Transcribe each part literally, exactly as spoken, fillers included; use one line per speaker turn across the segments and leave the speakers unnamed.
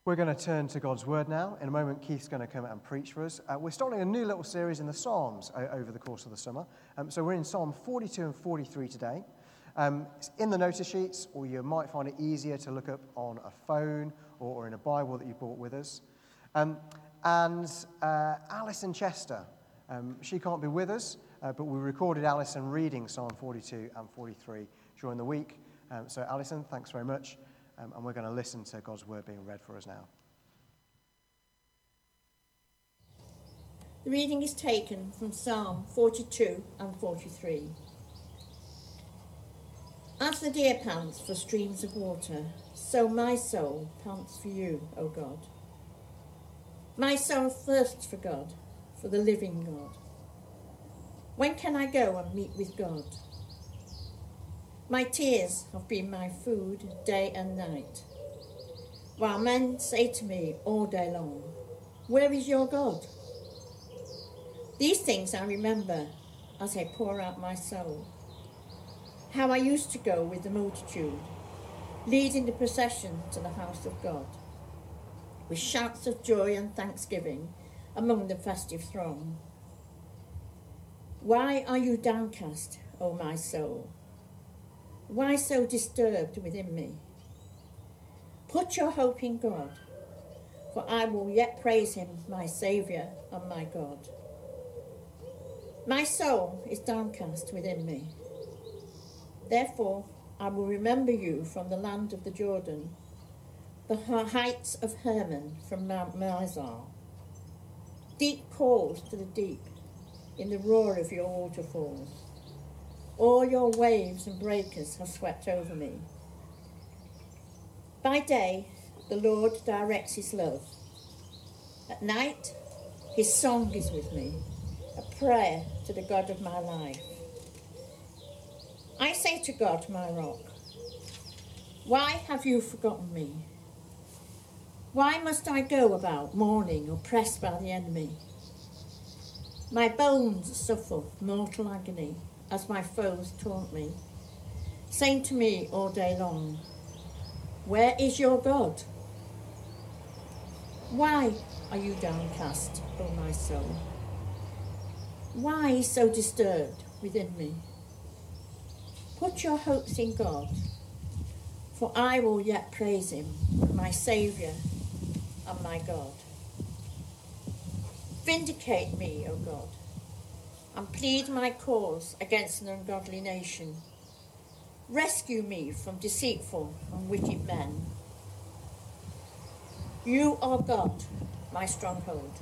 We're going to turn to God's Word now. In a moment, Keith's going to come out and preach for us. Uh, we're starting a new little series in the Psalms o- over the course of the summer. Um, so we're in Psalm forty-two and forty-three today. Um, it's in the notice sheets, or you might find it easier to look up on a phone or, or in a Bible that you brought with us. Um, and uh, Alison Chester, um, she can't be with us, uh, but we recorded Alison reading Psalm forty-two and forty-three during the week. Um, so Alison, thanks very much. Um, and we're going to listen to God's Word being read for us now.
The reading is taken from Psalm forty-two and forty-three. As the deer pants for streams of water, so my soul pants for you, O God. My soul thirsts for God, for the living God. When can I go and meet with God? My tears have been my food day and night, while men say to me all day long, where is your God? These things I remember as I pour out my soul. How I used to go with the multitude, leading the procession to the house of God, with shouts of joy and thanksgiving among the festive throng. Why are you downcast, O my soul? Why so disturbed within me? Put your hope in God, for I will yet praise him, my Saviour and my God. My soul is downcast within me. Therefore, I will remember you from the land of the Jordan, the heights of Hermon from Mount Mizar. Deep calls to the deep in the roar of your waterfalls. All your waves and breakers have swept over me. By day, the Lord directs his love. At night, his song is with me, a prayer to the God of my life. I say to God, my rock, why have you forgotten me? Why must I go about mourning, oppressed by the enemy? My bones suffer mortal agony as my foes taunt me, saying to me all day long, where is your God? Why are you downcast, O my soul? Why so disturbed within me? Put your hopes in God, for I will yet praise him, my Saviour and my God. Vindicate me, O God, and plead my cause against an ungodly nation. Rescue me from deceitful and wicked men. You are God, my stronghold.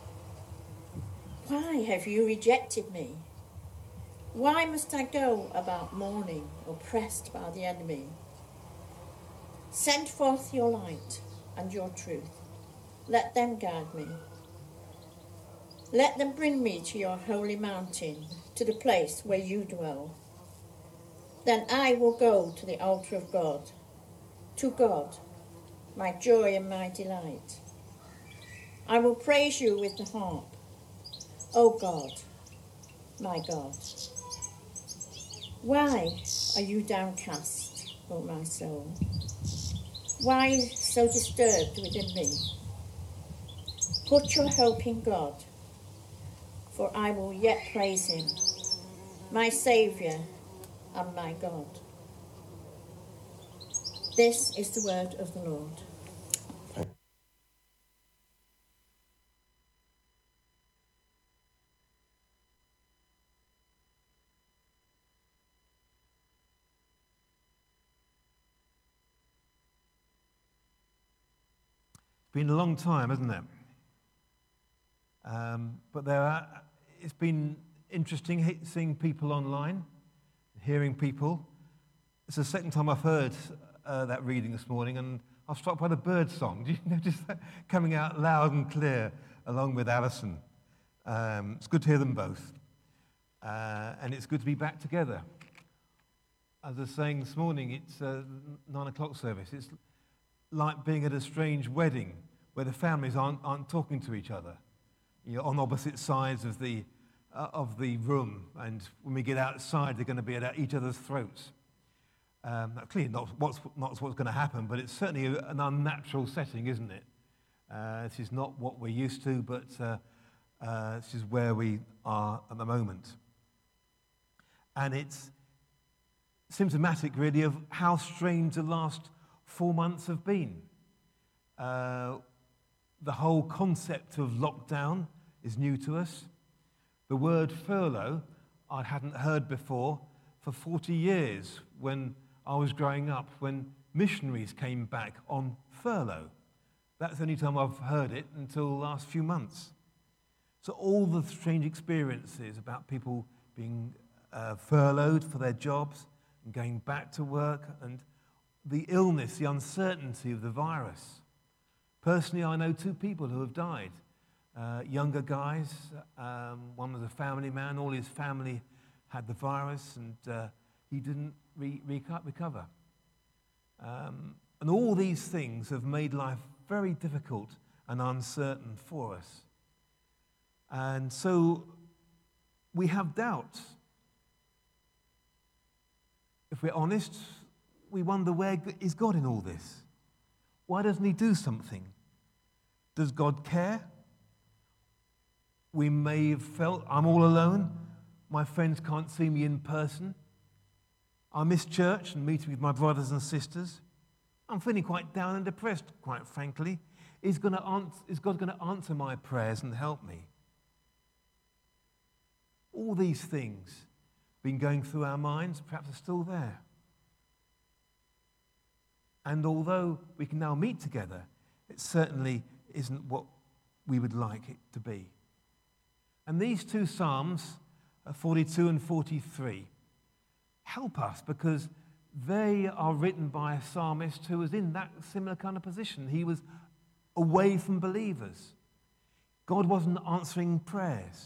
Why have you rejected me? Why must I go about mourning, oppressed by the enemy? Send forth your light and your truth. Let them guide me. Let them bring me to your holy mountain, to the place where you dwell. Then I will go to the altar of God, to God, my joy and my delight. I will praise you with the harp, O God, my God. Why are you downcast, O my soul? Why so disturbed within me? Put your hope in God, for I will yet praise him, my Saviour and my God. This is the word of the Lord.
It's been a long time, hasn't it? Um, but there are, it's been interesting seeing people online, hearing people. It's the second time I've heard uh, that reading this morning, and I was struck by the bird song. Did you notice that coming out loud and clear along with Alison? Um, it's good to hear them both, uh, and it's good to be back together. As I was saying this morning, it's uh, nine o'clock service. It's like being at a strange wedding where the families aren't, aren't talking to each other. You're on opposite sides of the uh, of the room, and when we get outside, they're going to be at each other's throats. Um, clearly, not what's not what's going to happen, but it's certainly a, an unnatural setting, isn't it? Uh, this is not what we're used to, but uh, uh, this is where we are at the moment. And it's symptomatic, really, of how strange the last four months have been. Uh, the whole concept of lockdown is new to us. The word furlough I hadn't heard before for forty years when I was growing up, when missionaries came back on furlough. That's the only time I've heard it until the last few months. So all the strange experiences about people being uh, furloughed for their jobs and going back to work, and the illness, the uncertainty of the virus. Personally, I know two people who have died. Uh, younger guys, um, one was a family man, all his family had the virus, and uh, he didn't re- reco- recover. Um, and all these things have made life very difficult and uncertain for us. And so we have doubts. If we're honest, we wonder, where is God in all this? Why doesn't he do something? Does God care? We may have felt, I'm all alone. My friends can't see me in person. I miss church and meeting with my brothers and sisters. I'm feeling quite down and depressed, quite frankly. Is, gonna answer, is God going to answer my prayers and help me? All these things been going through our minds, perhaps are still there. And although we can now meet together, it certainly isn't what we would like it to be. And these two Psalms, forty-two and forty-three, help us because they are written by a psalmist who was in that similar kind of position. He was away from believers. God wasn't answering prayers.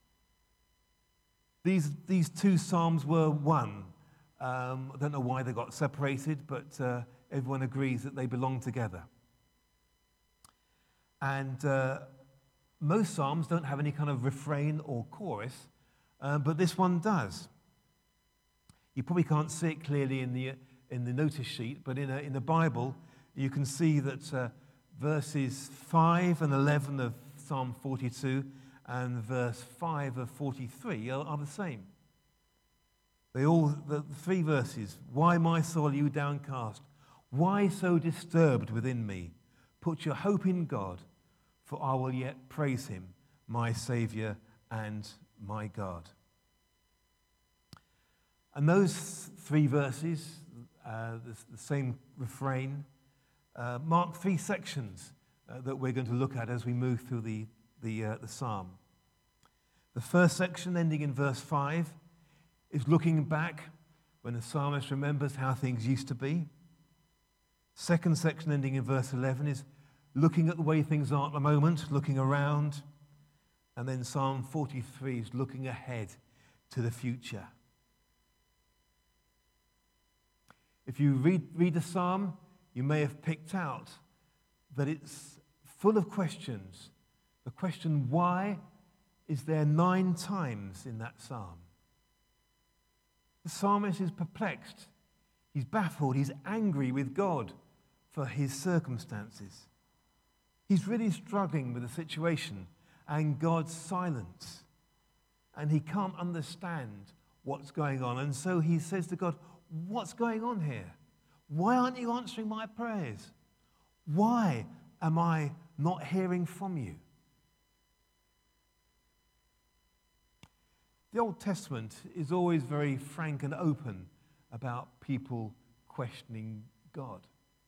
These, these two Psalms were one. Um, I don't know why they got separated, but uh, everyone agrees that they belong together. And uh, most Psalms don't have any kind of refrain or chorus, uh, but this one does. You probably can't see it clearly in the, in the notice sheet, but in, a, in the Bible, you can see that uh, verses five and eleven of Psalm forty-two and verse five of forty-three are, are the same. They all, the three verses, why my soul are you downcast? Why so disturbed within me? Put your hope in God, for I will yet praise him, my Saviour and my God. And those three verses, uh, the, the same refrain, uh, mark three sections uh, that we're going to look at as we move through the, the, uh, the psalm. The first section, ending in verse five, is looking back when the psalmist remembers how things used to be. Second section, ending in verse eleven, is looking at the way things are at the moment, looking around. And then Psalm forty-three is looking ahead to the future. If you read, read the psalm, you may have picked out that it's full of questions. The question, why, is there nine times in that psalm. The psalmist is perplexed. He's baffled. He's angry with God for his circumstances. He's really struggling with the situation and God's silence. And he can't understand what's going on. And so he says to God, what's going on here? Why aren't you answering my prayers? Why am I not hearing from you? The Old Testament is always very frank and open about people questioning God.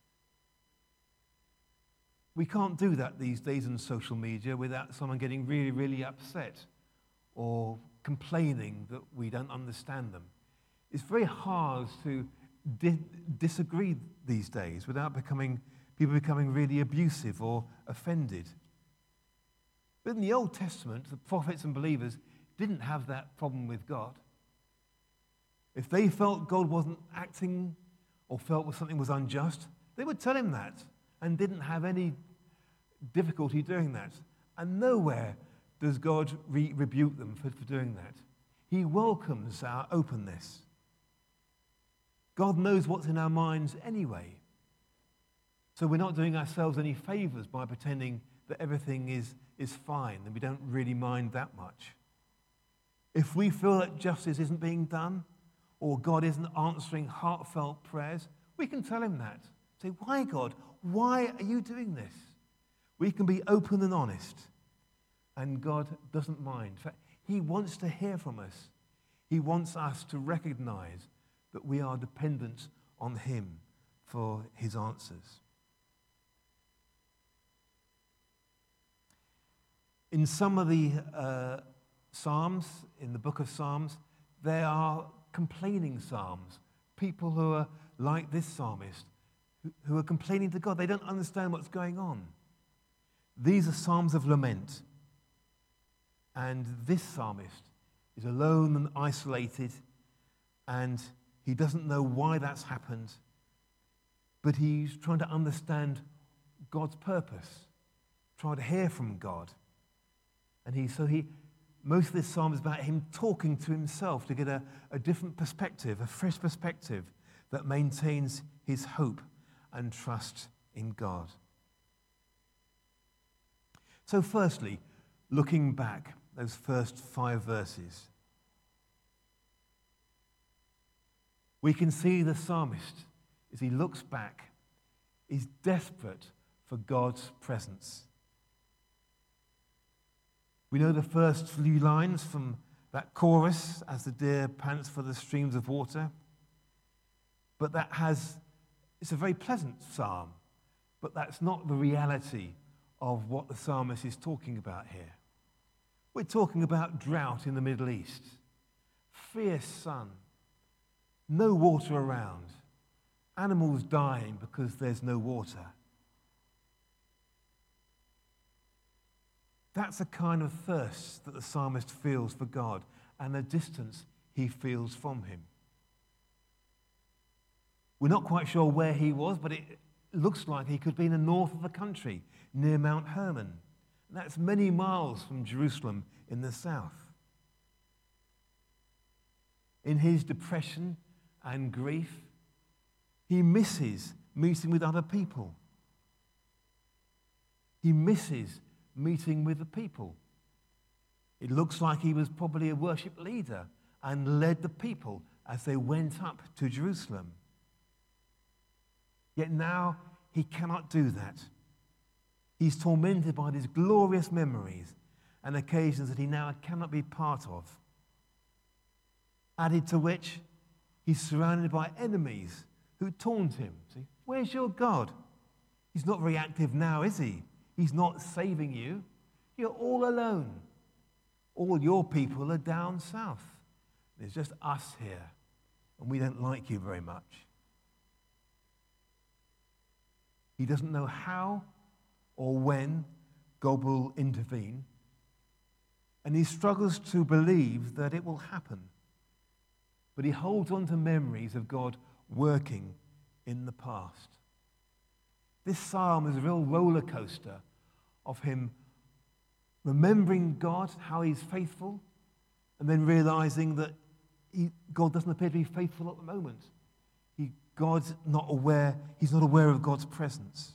We can't do that these days in social media without someone getting really, really upset or complaining that we don't understand them. It's very hard to di- disagree these days without becoming people becoming really abusive or offended. But in the Old Testament, the prophets and believers didn't have that problem with God. If they felt God wasn't acting or felt something was unjust, they would tell him that and didn't have any difficulty doing that. And nowhere does God re- rebuke them for, for doing that. He welcomes our openness. God knows what's in our minds anyway. So we're not doing ourselves any favors by pretending that everything is, is fine and we don't really mind that much. If we feel that justice isn't being done or God isn't answering heartfelt prayers, we can tell him that. Say, why, God? Why are you doing this? We can be open and honest, and God doesn't mind. In fact, he wants to hear from us. He wants us to recognize that we are dependent on him for his answers. In some of the uh, Psalms, in the book of Psalms, there are complaining psalms. People who are like this psalmist, who, who are complaining to God. They don't understand what's going on. These are psalms of lament. And this psalmist is alone and isolated, and he doesn't know why that's happened, but he's trying to understand God's purpose, trying to hear from God. And he, so he, most of this psalm is about him talking to himself to get a, a different perspective, a fresh perspective that maintains his hope and trust in God. So firstly, looking back, those first five verses, we can see the psalmist, as he looks back, is desperate for God's presence. We know the first few lines from that chorus, as the deer pants for the streams of water. But that has, it's a very pleasant psalm, but that's not the reality of what the psalmist is talking about here. We're talking about drought in the Middle East, fierce sun, no water around, animals dying because there's no water. That's the kind of thirst that the psalmist feels for God and the distance he feels from him. We're not quite sure where he was, but it looks like he could be in the north of the country, near Mount Hermon. That's many miles from Jerusalem in the south. In his depression and grief, he misses meeting with other people. He misses meeting with the people. It looks like he was probably a worship leader and led the people as they went up to Jerusalem. Yet now he cannot do that. He's tormented by these glorious memories and occasions that he now cannot be part of. Added to which, he's surrounded by enemies who taunt him. See, where's your God? He's not very active now, is he? He's not saving you. You're all alone. All your people are down south. There's just us here, and we don't like you very much. He doesn't know how or when God will intervene, and he struggles to believe that it will happen. But he holds on to memories of God working in the past. This psalm is a real roller coaster of him remembering God, how he's faithful, and then realizing that he, God doesn't appear to be faithful at the moment. He, God's not aware, he's not aware of God's presence.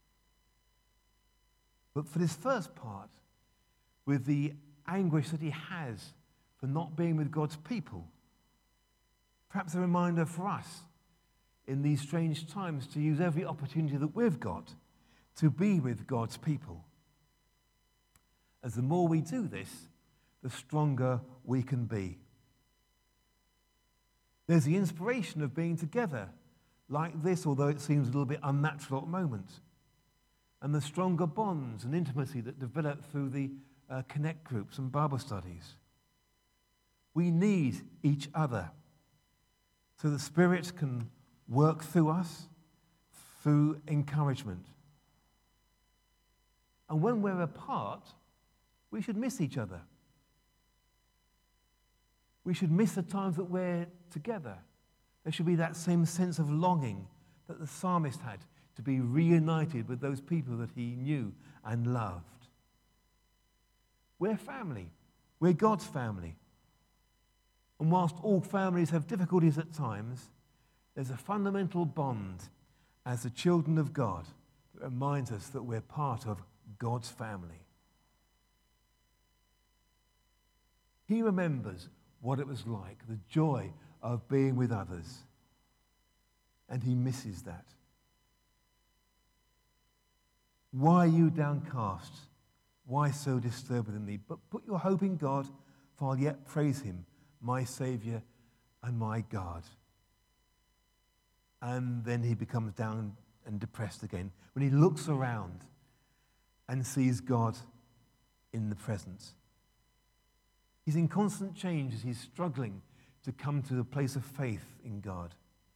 But for this first part, with the anguish that he has for not being with God's people, perhaps a reminder for us in these strange times to use every opportunity that we've got to be with God's people. As the more we do this, the stronger we can be. There's the inspiration of being together like this, although it seems a little bit unnatural at the moment. And the stronger bonds and intimacy that develop through the uh, connect groups and Bible studies. We need each other so the Spirit can work through us through encouragement. And when we're apart, we should miss each other. We should miss the times that we're together. There should be that same sense of longing that the psalmist had to be reunited with those people that he knew and loved. We're family. We're God's family. And whilst all families have difficulties at times, there's a fundamental bond as the children of God It reminds us that we're part of God's family. He remembers what it was like, the joy of being with others, and he misses that. Why are you downcast? Why so disturbed within me? But put your hope in God, for I'll yet praise him, my Saviour and my God. And then he becomes down and depressed again when he looks around and sees God in the present. He's in constant change as he's struggling to come to the place of faith in God.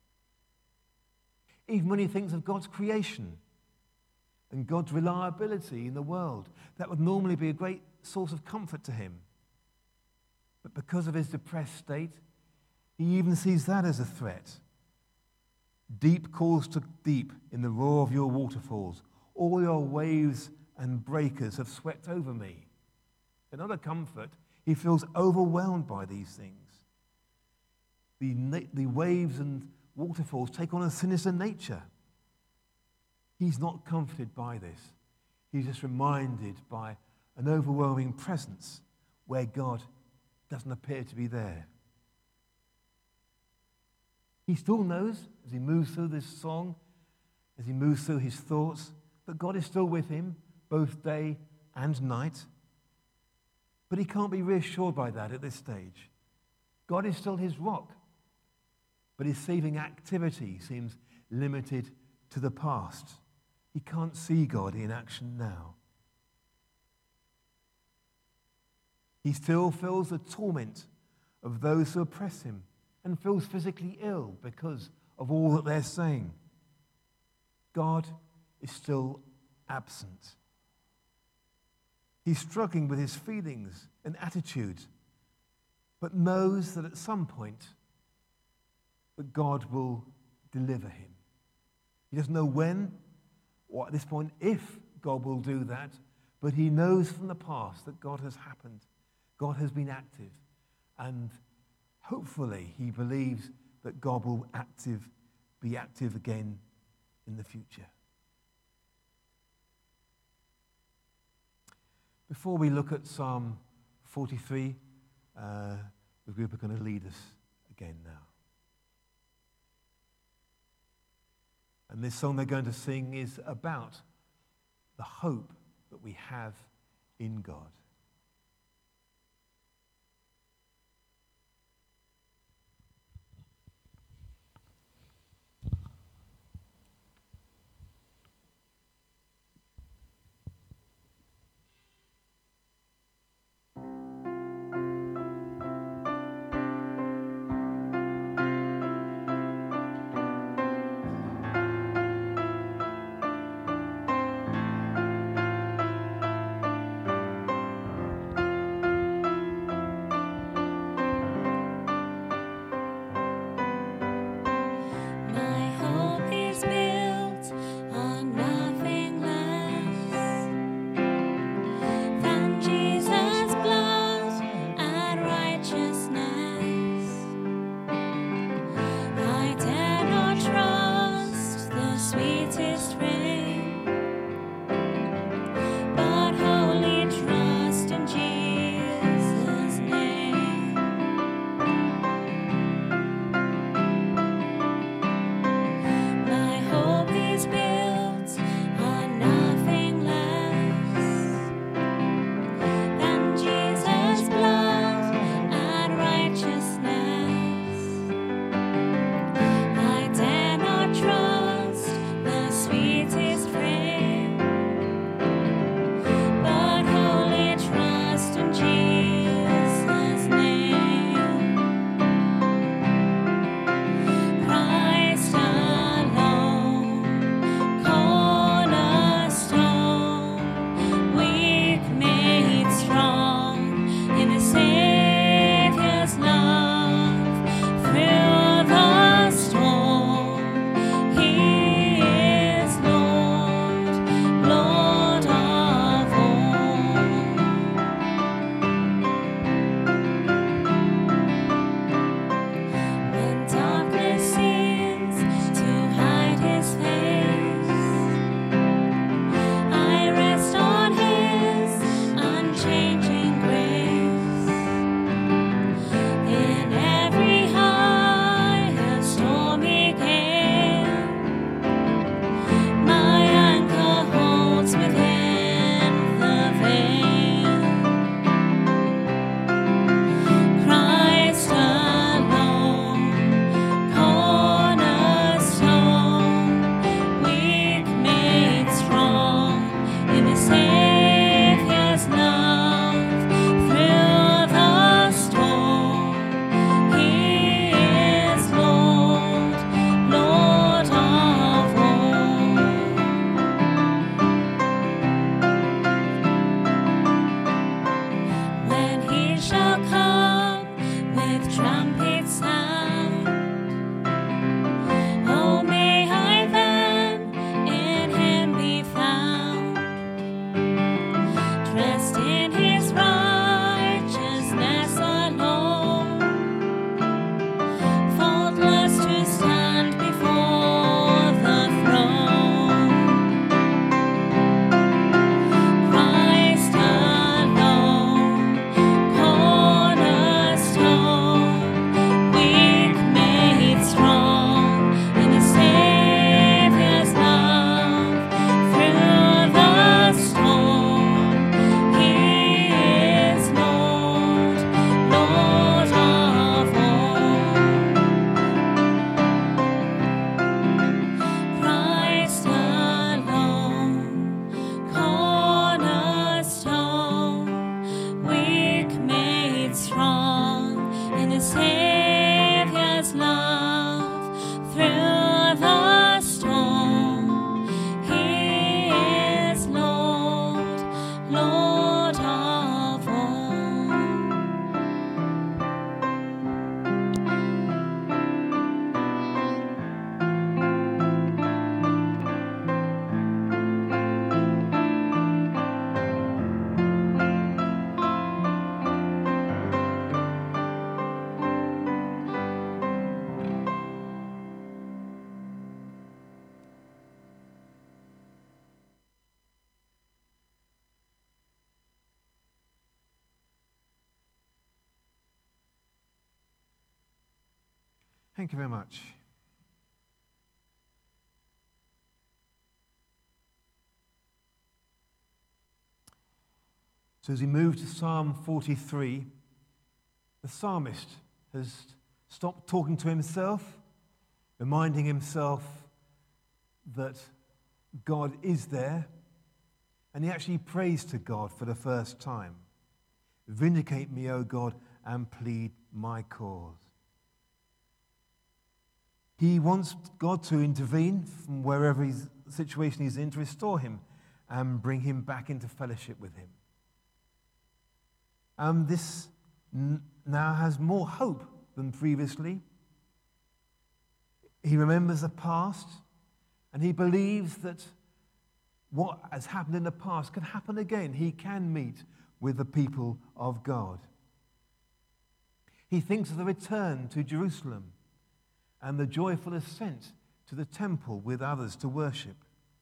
Even when he thinks of God's creation and God's reliability in the world, that would normally be a great source of comfort to him. But because of his depressed state, he even sees that as a threat. Deep calls to deep in the roar of your waterfalls. All your waves and breakers have swept over me. Another comfort, he feels overwhelmed by these things. The, na- the waves and waterfalls take on a sinister nature. He's not comforted by this. He's just reminded by an overwhelming presence where God doesn't appear to be there. He still knows, as he moves through this song, as he moves through his thoughts, that God is still with him, both day and night. But he can't be reassured by that at this stage. God is still his rock, but his saving activity seems limited to the past. He can't see God in action now. He still feels the torment of those who oppress him and feels physically ill because of all that they're saying. God is still absent. He's struggling with his feelings and attitudes, but knows that at some point that God will deliver him. He doesn't know when or at this point if God will do that, but he knows from the past that God has happened. God has been active, and hopefully he believes that God will active, be active again in the future. Before we look at Psalm forty-three, uh, the group are going to lead us again now. And this song they're going to sing is about the hope that we have in God.
Sweet
Thank you very much. So as we move to Psalm forty-three, the psalmist has stopped talking to himself, reminding himself that God is there, and he actually prays to God for the first time. Vindicate me, O God, and plead my cause. He wants God to intervene from wherever his situation he's in to restore him and bring him back into fellowship with him. Um, this n- now has more hope than previously. He remembers the past, and he believes that what has happened in the past can happen again. He can meet with the people of God. He thinks of the return to Jerusalem and the joyful ascent to the temple with others to worship.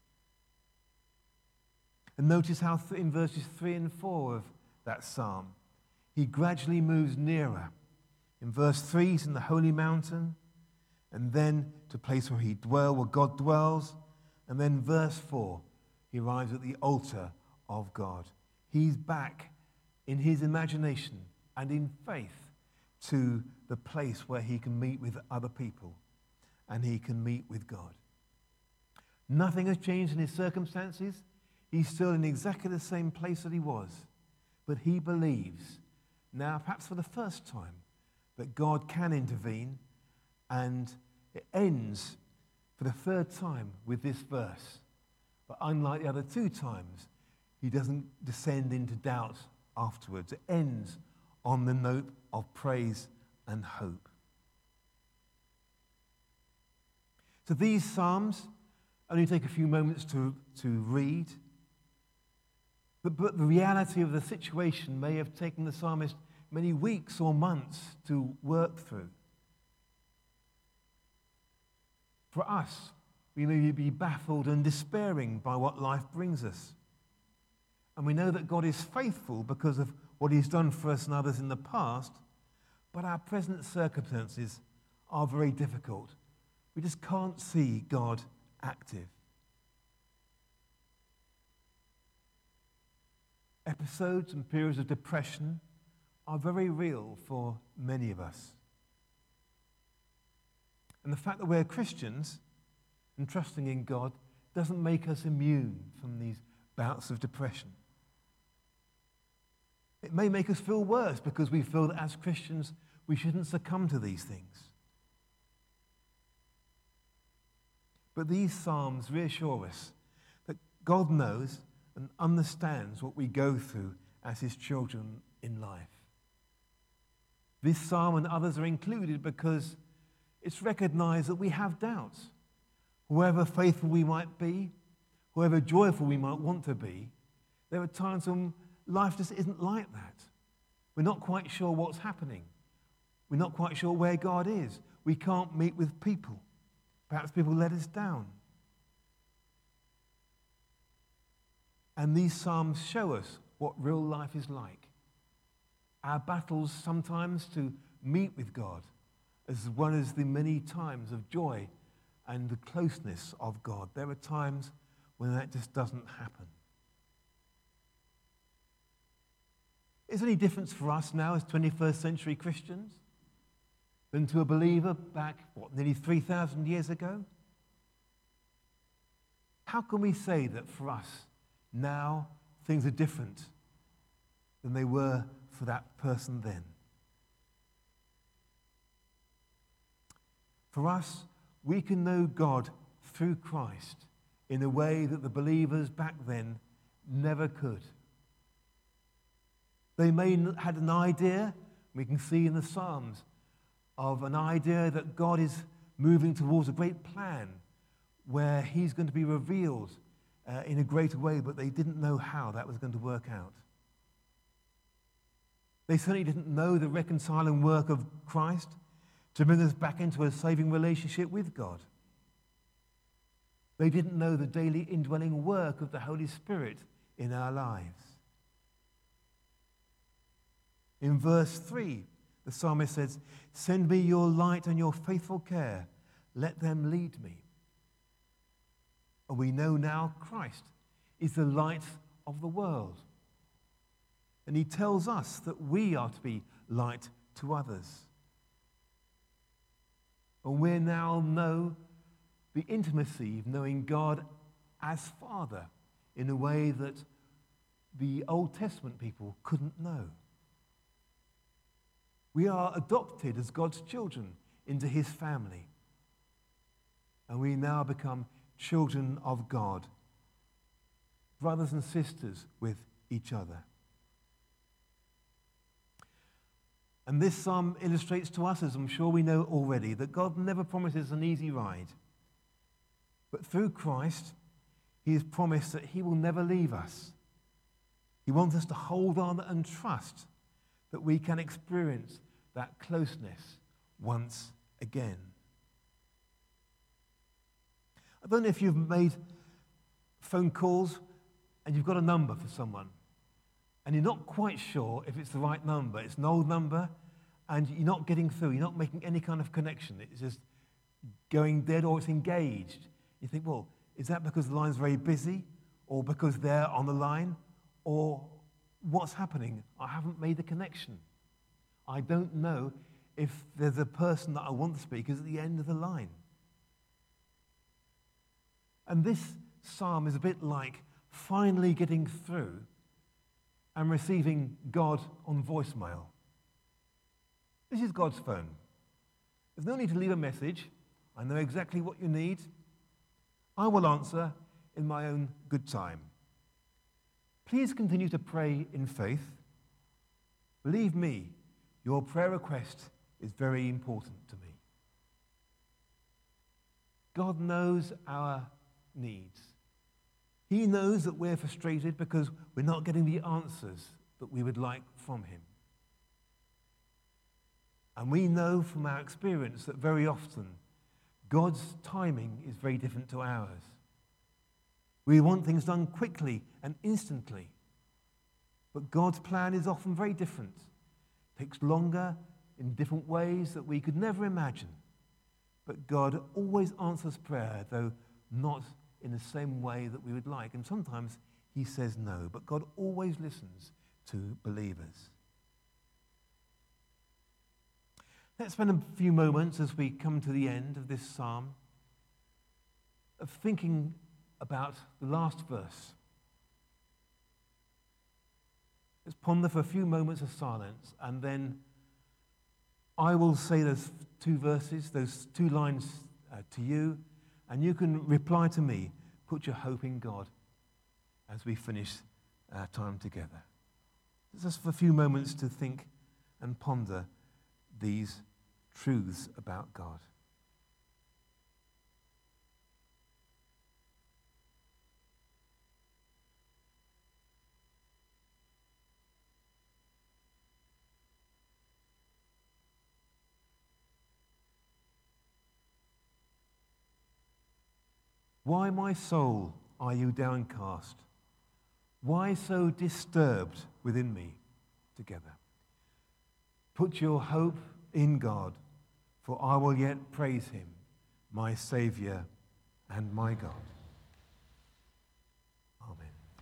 And notice how th- in verses three and four of that psalm, he gradually moves nearer. In verse three, he's in the holy mountain, and then to a place where he dwell, where God dwells, and then verse four, he arrives at the altar of God. He's back in his imagination and in faith to the place where he can meet with other people and he can meet with God. Nothing has changed in his circumstances. He's still in exactly the same place that he was. But he believes, now perhaps for the first time, that God can intervene, and it ends for the third time with this verse. But unlike the other two times, he doesn't descend into doubt afterwards. It ends on the note of praise and hope. So these psalms only take a few moments to, to read, but, but the reality of the situation may have taken the psalmist many weeks or months to work through. For us, we may be baffled and despairing by what life brings us. And we know that God is faithful because of what he's done for us and others in the past, but our present circumstances are very difficult. We just can't see God active. Episodes and periods of depression are very real for many of us. And the fact that we're Christians and trusting in God doesn't make us immune from these bouts of depression. It may make us feel worse because we feel that as Christians we shouldn't succumb to these things. But these psalms reassure us that God knows and understands what we go through as his children in life. This psalm and others are included because it's recognized that we have doubts. However faithful we might be, however joyful we might want to be, there are times when life just isn't like that. We're not quite sure what's happening. We're not quite sure where God is. We can't meet with people. Perhaps people let us down. And these psalms show us what real life is like. Our battles sometimes to meet with God, as well as the many times of joy and the closeness of God. There are times when that just doesn't happen. Is there any difference for us now as twenty-first century Christians than to a believer back, what, nearly three thousand years ago? How can we say that for us now things are different than they were for that person then? For us, we can know God through Christ in a way that the believers back then never could. They may have had an idea, we can see in the Psalms, of an idea that God is moving towards a great plan where he's going to be revealed uh, in a greater way, but they didn't know how that was going to work out. They certainly didn't know the reconciling work of Christ to bring us back into a saving relationship with God. They didn't know the daily indwelling work of the Holy Spirit in our lives. In verse three, The psalmist says, "Send me your light and your faithful care. Let them lead me." And we know now Christ is the light of the world. And he tells us that we are to be light to others. And we now know the intimacy of knowing God as Father in a way that the Old Testament people couldn't know. We are adopted as God's children into his family. And we now become children of God, brothers and sisters with each other. And this psalm illustrates to us, as I'm sure we know already, that God never promises an easy ride. But through Christ, he has promised that he will never leave us. He wants us to hold on and trust that we can experience that closeness once again. I don't know if you've made phone calls and you've got a number for someone and you're not quite sure if it's the right number. It's an old number and you're not getting through. You're not making any kind of connection. It's just going dead or it's engaged. You think, well, is that because the line's very busy or because they're on the line or what's happening? I haven't made the connection. I don't know if there's a person that I want to speak is at the end of the line. And this psalm is a bit like finally getting through and receiving God on voicemail. This is God's phone. There's no need to leave a message. I know exactly what you need. I will answer in my own good time. Please continue to pray in faith. Believe me, your prayer request is very important to me. God knows our needs. He knows that we're frustrated because we're not getting the answers that we would like from him. And we know from our experience that very often God's timing is very different to ours. We want things done quickly and instantly. But God's plan is often very different. It takes longer in different ways that we could never imagine. But God always answers prayer, though not in the same way that we would like. And sometimes he says no, but God always listens to believers. Let's spend a few moments as we come to the end of this psalm of thinking about the last verse. Let's ponder for a few moments of silence, and then I will say those two verses, those two lines uh, to you, and you can reply to me. Put your hope in God as we finish our time together. Just for a few moments to think and ponder these truths about God. Why, my soul, are you downcast? Why so disturbed within me? Together. Put your hope in God, for I will yet praise him, my Saviour and my God. Amen.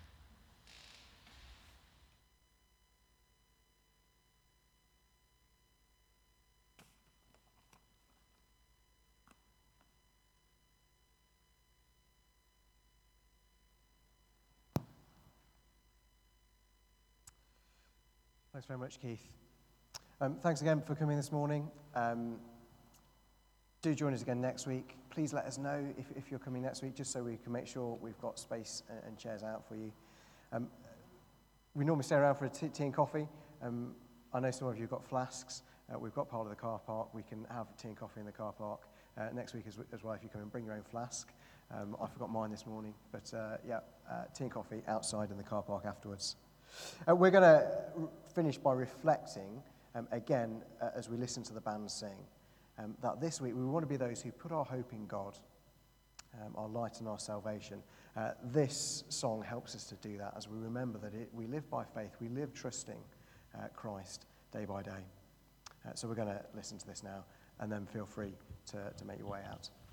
Thanks very much, Keith. Um, thanks again for coming this morning. Um, do join us again next week. Please let us know if, if you're coming next week, just so we can make sure we've got space and, and chairs out for you. Um, we normally stay around for a tea, tea and coffee. Um, I know some of you have got flasks. Uh, we've got part of the car park. We can have tea and coffee in the car park uh, next week as, as well if you come and bring your own flask. Um, I forgot mine this morning, but uh, yeah, uh, tea and coffee outside in the car park afterwards. Uh, we're going to r- finish by reflecting, um, again, uh, as we listen to the band sing, um, that this week we want to be those who put our hope in God, um, our light and our salvation. Uh, this song helps us to do that as we remember that it, we live by faith, we live trusting uh, Christ day by day. Uh, so we're going to listen to this now, and then feel free to, to make your way out.